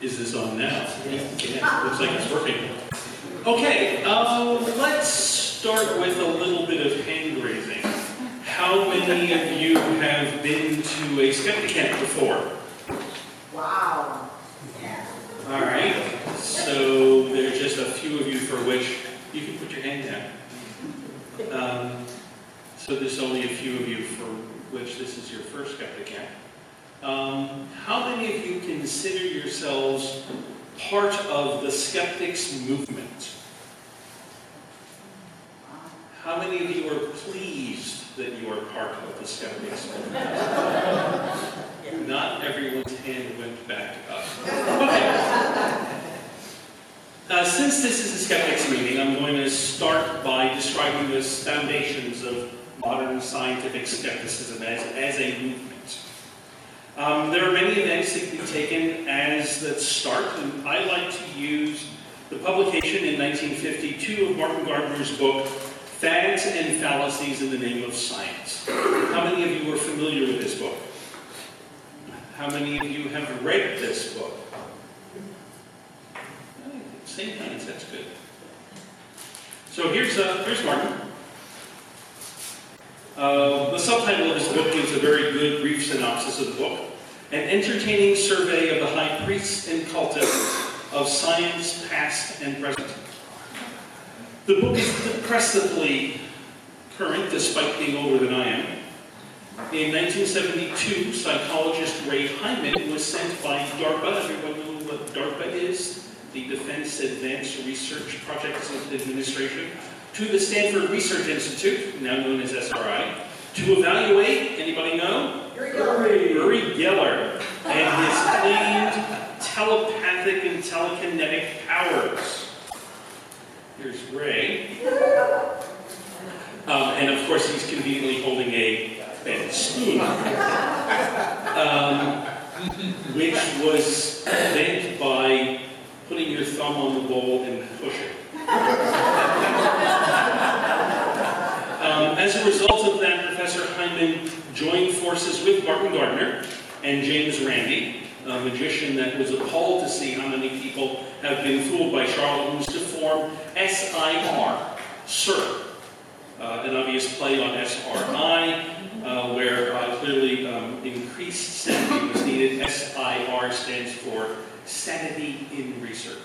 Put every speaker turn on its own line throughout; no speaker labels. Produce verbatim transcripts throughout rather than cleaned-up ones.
Is this on now? Yeah, looks like it's working. Okay, uh, let's start with a little bit of hand raising. How many of you have been to a Skepticamp before?
Wow. Yeah.
All right, so there's just a few of you for which you can put your hand down. Um, so there's only a few of you for which this is your first Skepticamp. Um, how many of you consider yourselves part of the skeptics movement? How many of you are pleased that you are part of the skeptics movement? Not everyone's hand went back up. Okay. Uh, since this is a skeptics meeting, I'm going to start by describing the foundations of modern scientific skepticism as, as a movement. Um, there are many events that can be taken as the start, and I like to use the publication in nineteen fifty-two of Martin Gardner's book, Fads and Fallacies in the Name of Science. How many of you are familiar with this book? How many of you have read this book? Same hands, that's good. So here's, uh, here's Martin. Uh, the subtitle of his book gives a very good brief synopsis of the book. An entertaining survey of the high priests and cultists of science past and present. The book is depressively current, despite being older than I am. In nineteen seventy-two, psychologist Ray Hyman was sent by DARPA. Everyone know what DARPA is? The Defense Advanced Research Projects Administration, to the Stanford Research Institute, now known as S R I, to evaluate, anybody know?
Uri Geller.
Uri Geller and his claimed telepathic and telekinetic powers. Here's Ray. Um, and of course he's conveniently holding a bent spoon, um, which was bent by putting your thumb on the bowl and pushing. Um, as a result of that, Professor Hyman joined forces with Martin Gardner and James Randi, a magician that was appalled to see how many people have been fooled by charlatans, to form S I R, S I R, uh, an obvious play on S R I, uh, where uh, clearly um, increased sanity was needed. S I R stands for Sanity in Research.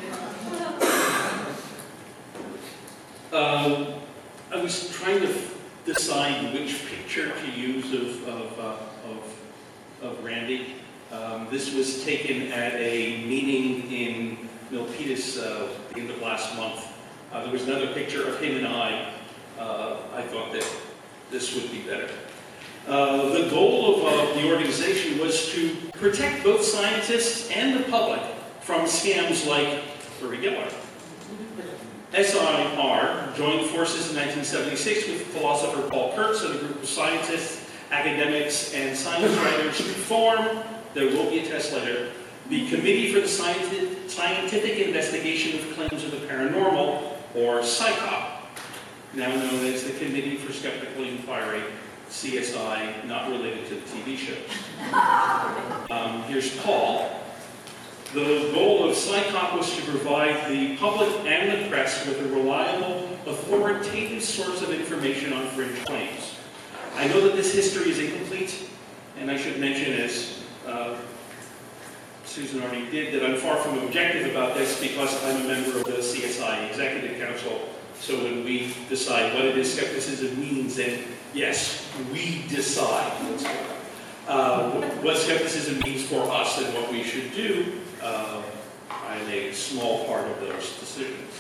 Uh, I was trying to decide which picture to use of, of, uh, of, of Randi. Um, this was taken at a meeting in Milpitas uh, at the end of last month. Uh, there was another picture of him and I. Uh, I thought that this would be better. Uh, the goal of uh, the organization was to protect both scientists and the public from scams like Uri Geller. S I R joined forces in nineteen seventy-six with philosopher Paul Kurtz and a group of scientists, academics, and science writers to form, there will be a test later, the Committee for the Scientific, Scientific Investigation of Claims of the Paranormal, or C I C O P, now known as the Committee for Skeptical Inquiry, C S I, not related to the T V shows. Um, here's Paul. The goal of C I C O P was to provide the public and the press with a reliable, authoritative source of information on fringe claims. I know that this history is incomplete, and I should mention, as uh, Susan already did, that I'm far from objective about this because I'm a member of the C S I Executive Council. So when we decide what it is skepticism means, then yes, we decide uh, what skepticism means for us and what we should do. Uh, I'm a small part of those decisions.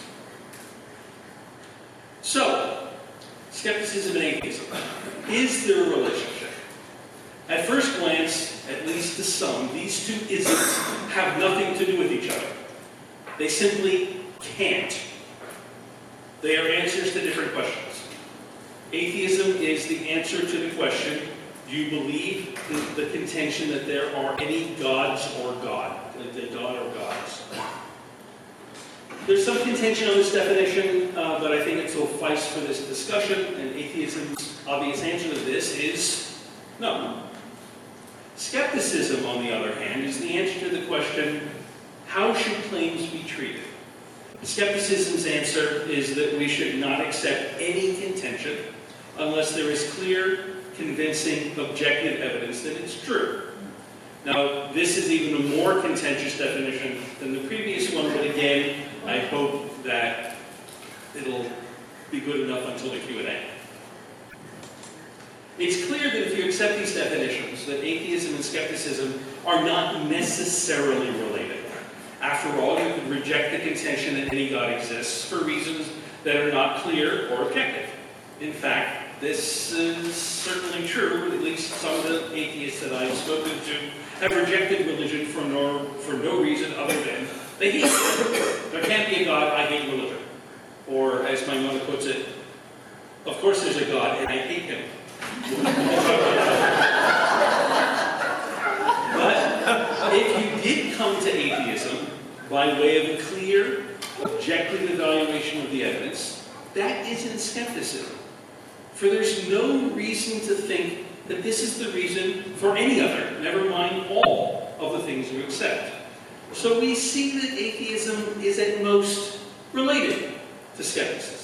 So, skepticism and atheism. Is there a relationship? At first glance, at least to some, these two isms have nothing to do with each other. They simply can't. They are answers to different questions. Atheism is the answer to the question, do you believe the, the contention that there are any gods or God? The God or gods. There's some contention on this definition, uh, but I think it will suffice for this discussion, and atheism's obvious answer to this is no. Skepticism, on the other hand, is the answer to the question, How should claims be treated? Skepticism's answer is that we should not accept any contention unless there is clear, convincing, objective evidence that it's true. Now, this is even a more contentious definition than the previous one, but again, I hope that it'll be good enough until the Q and A. It's clear that if you accept these definitions, that atheism and skepticism are not necessarily related. After all, you could reject the contention that any God exists for reasons that are not clear or objective. In fact, this is certainly true. At least some of the atheists that I've spoken to have rejected religion for no, for no reason other than they hate it. There can't be a God, I hate religion. Or, as my mother puts it, of course there's a God, and I hate him. But if you did come to atheism by way of a clear, objective evaluation of the evidence, that isn't skepticism. For there's no reason to think that this is the reason for any other, never mind all of the things you accept. So we see that atheism is at most related to skepticism.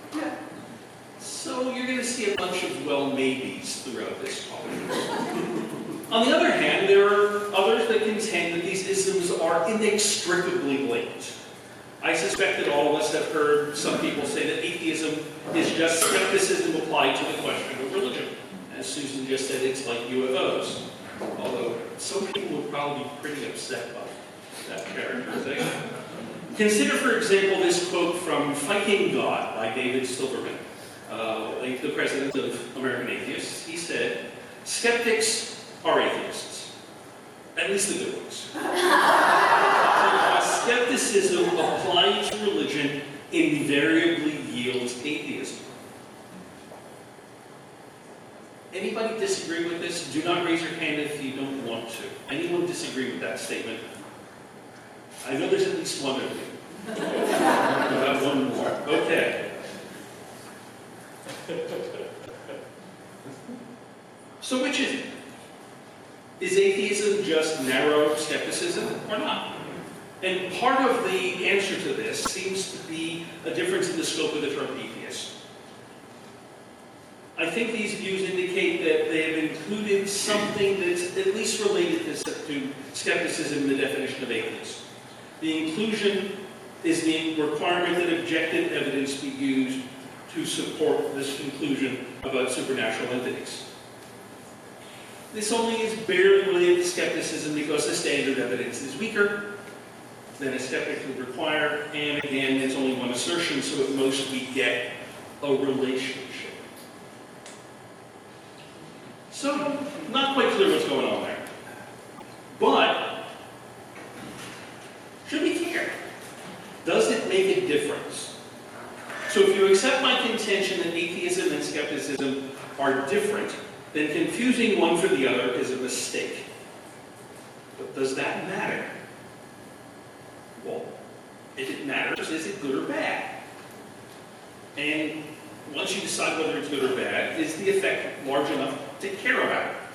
So you're going to see a bunch of well-maybes throughout this talk. On the other hand, there are others that contend that these isms are inextricably linked. I suspect that all of us have heard some people say that atheism is just skepticism applied to the question of religion. As Susan just said, it's like U F Os. Although some people would probably be pretty upset by that characterization. Consider, for example, this quote from Fighting God by David Silverman, uh, the president of American Atheists. He said, "Skeptics are atheists, at least the good ones. Skepticism applied to religion invariably yields atheism." Anybody disagree with this? Do not raise your hand if you don't want to. Anyone disagree with that statement? I know there's at least one of you. About one more. Okay. So which is it? Is atheism just narrow skepticism or not? And part of the answer to this seems to be a difference in the scope of the term atheist. I think these views indicate that they have included something that's at least related to, to skepticism in the definition of atheist. The inclusion is the requirement that objective evidence be used to support this conclusion about supernatural entities. This only is barely related to skepticism because the standard evidence is weaker than a skeptic would require, and again, it's only one assertion, so at most we get a relationship. So, not quite clear what's going on there. But, should we care? Does it make a difference? So if you accept my contention that atheism and skepticism are different, then confusing one for the other is a mistake. But does that matter? Well, if it matters, is it good or bad? And once you decide whether it's good or bad, is the effect large enough to care about it?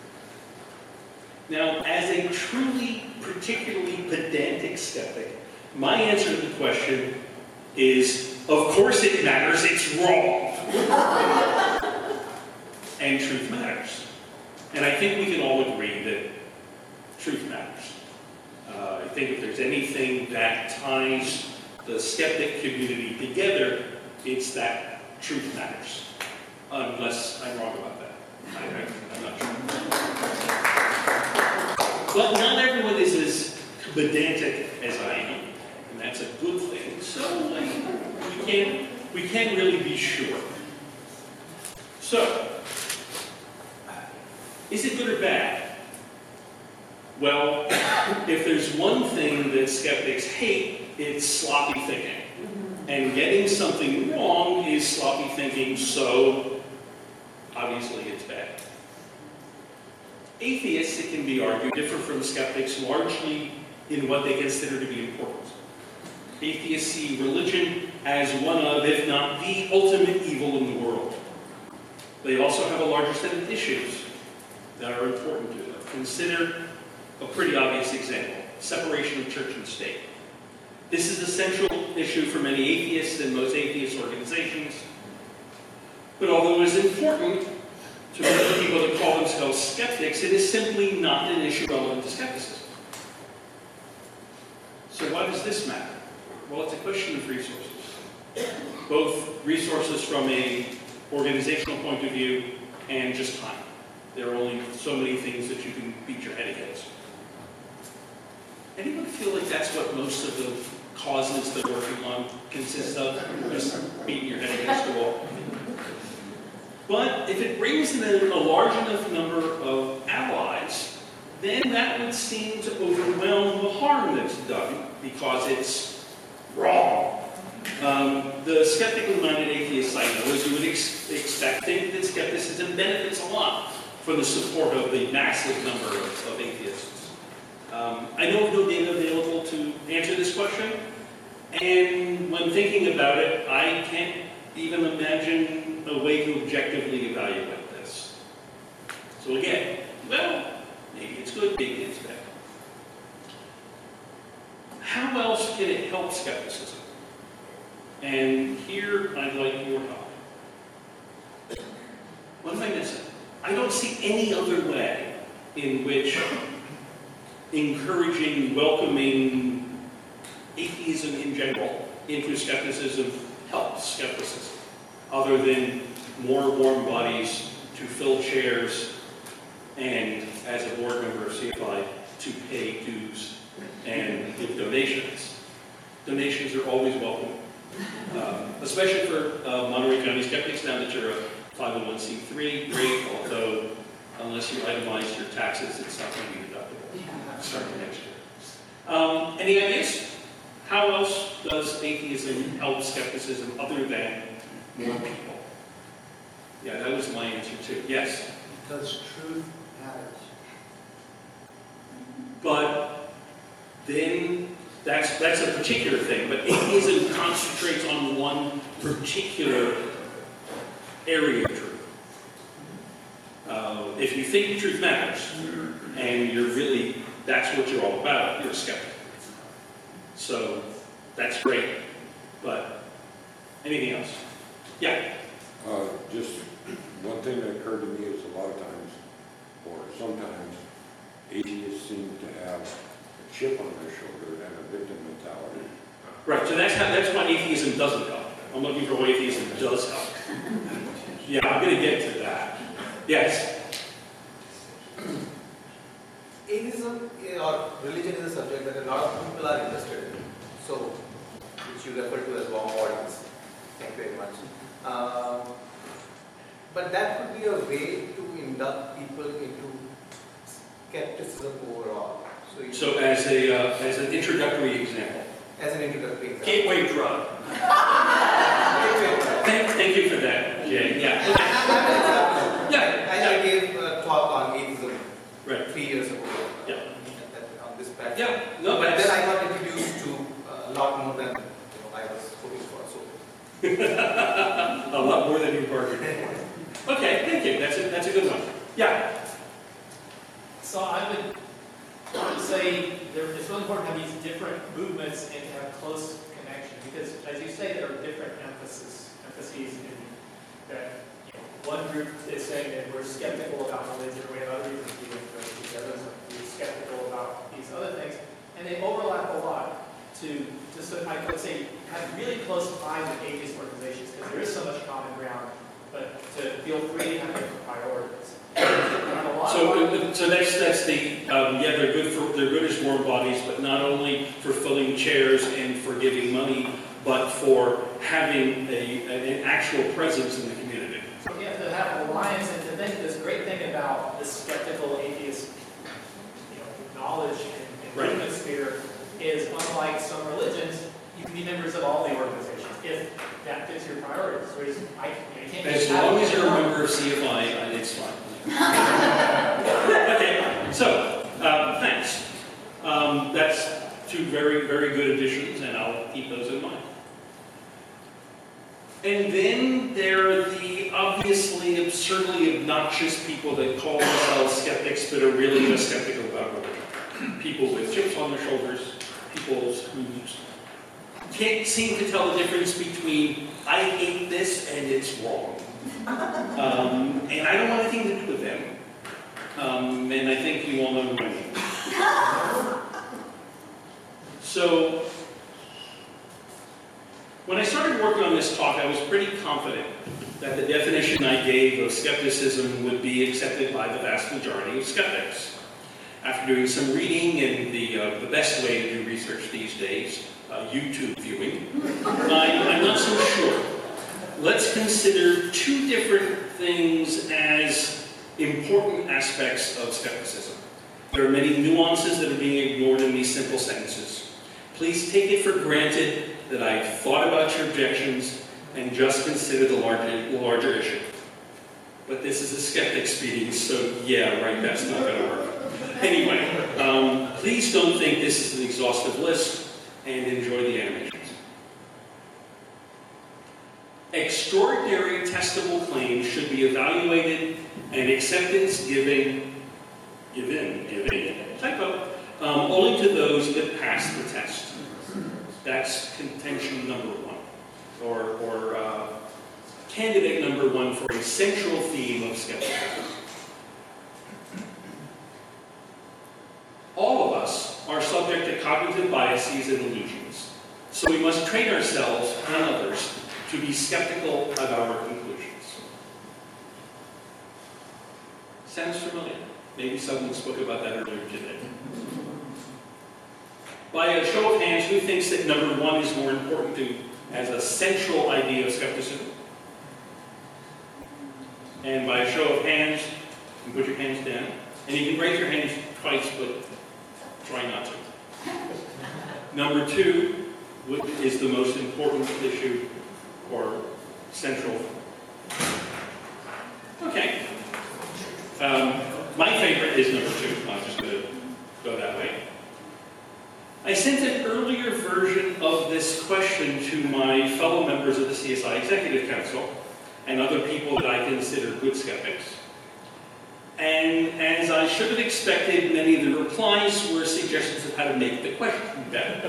Now, as a truly, particularly pedantic skeptic, my answer to the question is, of course it matters, it's wrong. And truth matters. And I think we can all agree that truth matters. Uh, I think if there's anything that ties the skeptic community together, it's that truth matters. Unless I'm wrong about that. I, I'm not sure. But not everyone is as pedantic as I am. And that's a good thing. So like, we can't, we can't really be sure. So, is it good or bad? Well, if there's one thing that skeptics hate, it's sloppy thinking. And getting something wrong is sloppy thinking, so obviously it's bad. Atheists, it can be argued, differ from skeptics largely in what they consider to be important. Atheists see religion as one of, if not the ultimate evil in the world. They also have a larger set of issues that are important to them. Consider a pretty obvious example. separation of church and state. This is a central issue for many atheists and most atheist organizations. But although it is important to many people that call themselves skeptics, it is simply not an issue relevant to skepticism. So why does this matter? Well, it's a question of resources. Both resources from an organizational point of view and just time. There are only so many things that you can beat your head against. Anyone feel like that's what most of the causes they're working on consist of? Just beating your head against the wall. But if it brings in a large enough number of allies, then that would seem to overwhelm the harm that's done, because it's wrong. Um, the skeptically minded atheists I know, as you would ex expect, think that skepticism benefits a lot from the support of the massive number of, of atheists. Um, I know of no data available to answer this question, and when thinking about it, I can't even imagine a way to objectively evaluate this. So again, well, maybe it's good, maybe it's bad. How else can it help skepticism? And here I'd like your help. What am I missing? I don't see any other way in which encouraging, welcoming atheism in general into skepticism helps skepticism, other than more warm bodies to fill chairs and, as a board member of C F I, to pay dues and give donations. Donations are always welcome, um, especially for uh, Monterey County skeptics. Now that you're a five oh one c three, great, although unless you itemize your taxes, it's not going to be deductible starting next year. Um, any ideas? How else does atheism help skepticism other than more people? Yeah, that was my answer too. Yes?
Because truth matters.
But then that's that's a particular thing. But atheism concentrates on one particular area of truth. Uh, if you think the truth matters, and you're really, that's what you're all about, you're a skeptic. So that's great. But anything else? Yeah?
Uh, just one thing that occurred to me is a lot of times, or sometimes, atheists seem to have a chip on their shoulder and a victim mentality.
Right, so that's how, that's why atheism doesn't help. I'm looking for what atheism does help. Yeah, I'm going to get to that. Yes?
Atheism or religion is a subject that a lot of people are interested in. So, which you refer to as warm bodies. Thank you very much. Um, but that could be a way to induct people into skepticism overall. So, you
So as a uh, as an introductory example.
As an introductory example.
Gateway drug. thank, thank you for that, Jay. Yeah. Yeah.
I, I gave a talk on atheism
Right.
three years ago.
Yeah.
On this platform.
Yeah. No,
But
but
then I got introduced to a lot more than you know, I was hoping for. So
a lot more than you bargained for. Okay, thank you. That's a, that's a good one. Yeah.
So I would, I would say there, it's really important to have these different movements and to have close connection, because as you say, there are different emphasis, emphases in that. You know, one group is saying that we're skeptical about religion, we have other reasons to be religious, others are skeptical about these other things, and they overlap a lot to, just so I would say, have really close ties with atheist organizations, because there is so much common ground, but to feel free to have different priorities.
So, uh, so that's that's the um, yeah. They're good for they're good as warm bodies, but not only for filling chairs and for giving money, but for having a, an actual presence in the community.
So you have to have alliance, and to think this great thing about this skeptical atheist, you know, knowledge and, and
Right.
movement sphere is, unlike some religions, you can be members of all the organizations if that fits your priorities. Whereas I, I can't.
As long as you're a member of C F I, uh, it's fine. Okay, so um, thanks. Um, that's two very, very good additions, and I'll keep those in mind. And then there are the obviously absurdly obnoxious people that call themselves skeptics but are really just skeptical about religion. people with chips on their shoulders, people who can't seem to tell the difference between I hate this and it's wrong. Um, and I don't want anything to do with them. Um, and I think you all know who I mean. So, when I started working on this talk, I was pretty confident that the definition I gave of skepticism would be accepted by the vast majority of skeptics. After doing some reading and the, uh, the best way to do research these days, uh, YouTube viewing, I, I'm not so sure. Let's consider two different things as important aspects of skepticism. There are many nuances that are being ignored in these simple sentences. Please take it for granted that I've thought about your objections and just consider the larger, larger issue. But this is a skeptics meeting, so yeah, right, that's not going to work. Anyway, um, please don't think this is an exhaustive list and enjoy the animations. Extraordinary testable claims should be evaluated and acceptance given, given, given, typo, um, only to those that pass the test. That's contention number one, or, or uh, candidate number one for a central theme of skepticism. All of us are subject to cognitive biases and illusions, so we must train ourselves and others to be skeptical of our conclusions. Sounds familiar? Maybe someone spoke about that earlier today. By a show of hands, who thinks that number one is more important to as a central idea of skepticism? And by a show of hands, you put your hands down. And you can raise your hands twice, but try not to. Number two, what is the most important issue or central? Okay. Um, my favorite is number two. I'm just going to go that way. I sent an earlier version of this question to my fellow members of the C S I Executive Council and other people that I consider good skeptics. And as I should have expected, many of the replies were suggestions of how to make the question better.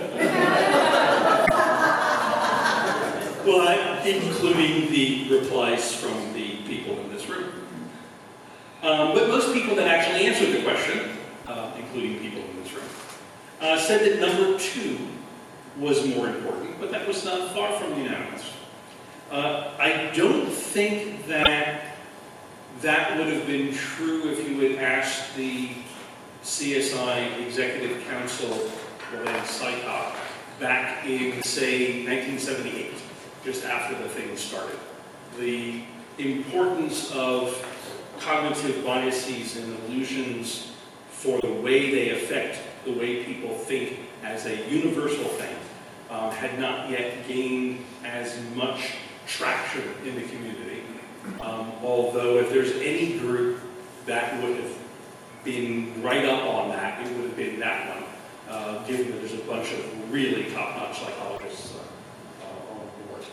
But including the replies from the people in this room. Um, but most people that actually answered the question, uh, including people in this room, uh, said that number two was more important, but that was not far from unanimous. Uh, I don't think that that would have been true if you had asked the C S I Executive Council, or then C I T O C, back in, say, nineteen seventy-eight, just after the thing started. The importance of cognitive biases and illusions for the way they affect the way people think as a universal thing um, had not yet gained as much traction in the community. Um, although if there's any group that would have been right up on that, it would have been that one, uh, given that there's a bunch of really top-notch psychologists uh, uh, on board.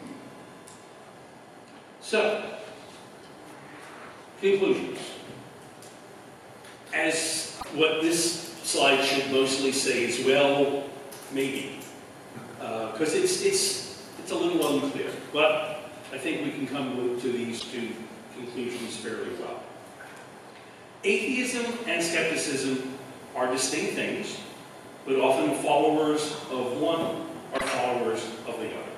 So, conclusions. As what this slide should mostly say is, well, maybe. Because uh, it's, it's, it's a little unclear. But I think we can come to these two conclusions fairly well. Atheism and skepticism are distinct things, but often followers of one are followers of the other.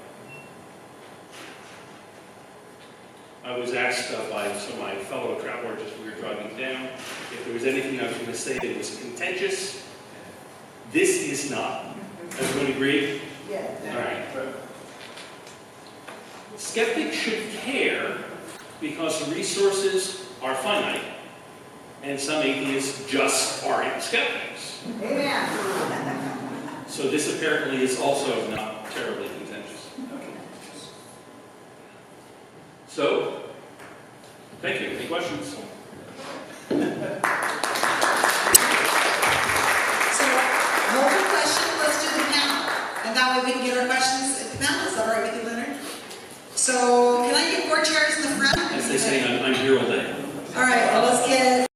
I was asked uh, by some of my fellow travelers as we were driving down if there was anything I was going to say that was contentious. This is not. Everyone agree?
Yeah.
All right. Skeptics should care because resources are finite, and some atheists just aren't skeptics.
Amen.
So this apparently is also not terribly contentious. So, thank you. Any questions?
So, hold your question, let's do the panel. And that way we can get our questions at the panel. Is that all right with you, Leonard? So, can I get four chairs in the front?
As they say, I'm, I'm here all day.
All right, well, let's get